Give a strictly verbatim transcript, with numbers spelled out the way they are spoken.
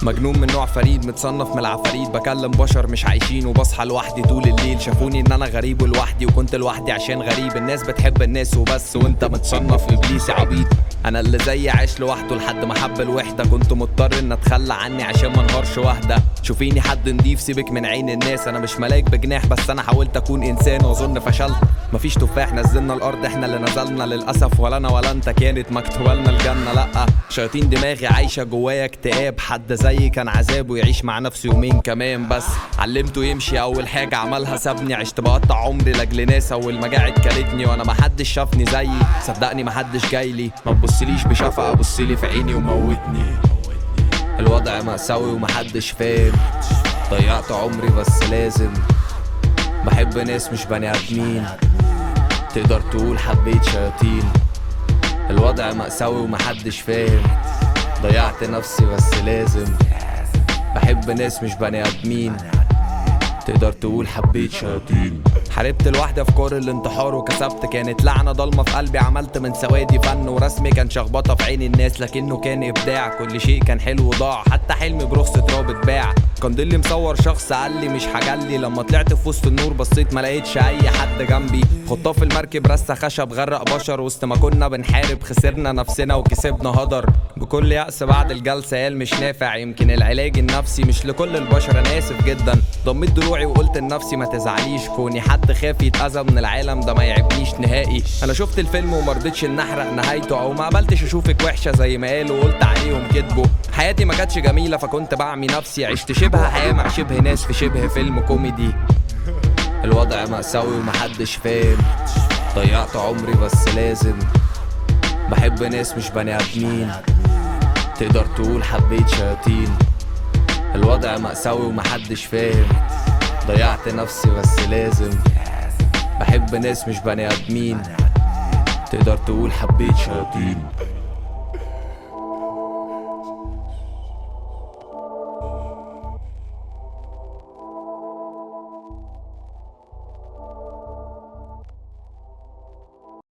مجنون من نوع فريد، متصنف من العفاريت، بكلم بشر مش عايشين وبصحى لوحدي طول الليل. شافوني ان انا غريب ولوحدي، وكنت لوحدي عشان غريب. الناس بتحب الناس وبس، وانت متصنف ابليسي عبيط. انا اللي زي عايش لوحده لحد ما حب الوحده، كنت مضطر ان اتخلى عني عشان ما انهارش واحده. شوفيني حد نضيف سيبك من عين الناس، انا مش ملاك بجناح بس انا حاولت اكون انسان واظن فشلت. مفيش تفاح نزلنا الارض، احنا اللي نزلنا للاسف. ولا انا ولا انت كانت مكتوبه لنا الجنه، لا. شياطين دماغي عايشه جوايا اكتئاب، حد زي كان عذاب ويعيش مع نفسه يومين كمان بس. علمته يمشي، اول حاجه عملها سابني. عشت بقطع عمري لاجل ناس، اول ما جاعت كلتني وانا محدش شافني زيي. صدقني محدش جايلي، ما تبصليش بشفقه، بصلي في عيني وموتني. الوضع مأساوي ومحدش فاهم، ضيعت عمري بس لازم. بحب ناس مش بني ادمين، تقدر تقول حبيت شياطين. الوضع مأساوي ومحدش فاهم، ضيعت نفسي بس لازم. بحب ناس مش بني ادمين، تقدر تقول حبيت شياطين. حاربت لوحدي افكار الانتحار وكسبت، كانت لعنه ضلمه في قلبي. عملت من سوادي فن ورسمي، كان شخبطه في عين الناس لكنه كان ابداع. كل شيء كان حلو وضاع، حتى حلمي برخصه رابط باع. كان ضلي مصور شخص قال لي مش هجلي، لما طلعت في وسط النور بصيت ما لقيتش اي حد جنبي. خطاف المركب رسى خشب غرق بشر، وسط ما كنا بنحارب خسرنا نفسنا وكسبنا هدر. بكل يأس بعد الجلسه قال مش نافع، يمكن العلاج النفسي مش لكل البشر. انا اسف جدا، ضميت ضلوعي وقلت لنفسي ما تزعليش، كوني حد خاف يتأذى من العالم ده ما يعبنيش نهائي. انا شفت الفيلم ومرضتش ان احرق نهايته، او ما قبلتش اشوفك وحشه زي ما قالوا وقلت عليهم كدبوا. حياتي ما كانتش جميله فكنت بعمي نفسي، عشت شبه حياه مع شبه ناس في شبه فيلم كوميدي. الوضع مأساوي ومحدش فاهم، ضيعت عمري بس لازم. بحب ناس مش بني ادمين، تقدر تقول حبيت شياطين. الوضع مأساوي ومحدش فاهم، ضيعت نفسي بس لازم. بحب ناس مش بني ادمين، تقدر تقول حبيت شياطين.